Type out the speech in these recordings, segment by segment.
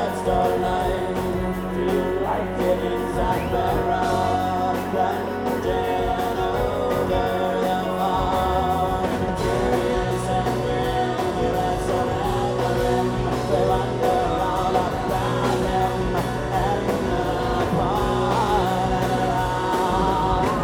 just online. Do you like it inside barrel? Plunging over the wall. Curious and dangerous and elegant. They wonder all about them and apart and around.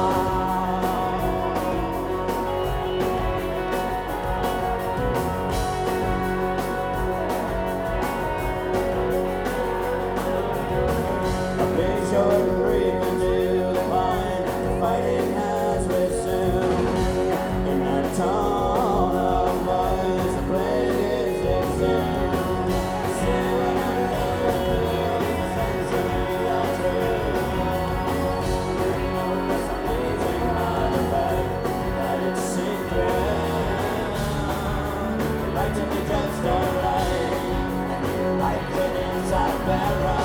Short breathing to the point, fighting has resumed. In that tone of voice, the plague is exhumed. Sailing under the sensory of truth. You know this amazing artifact that it's secret. You like to be just alright, and you like it inside barrel.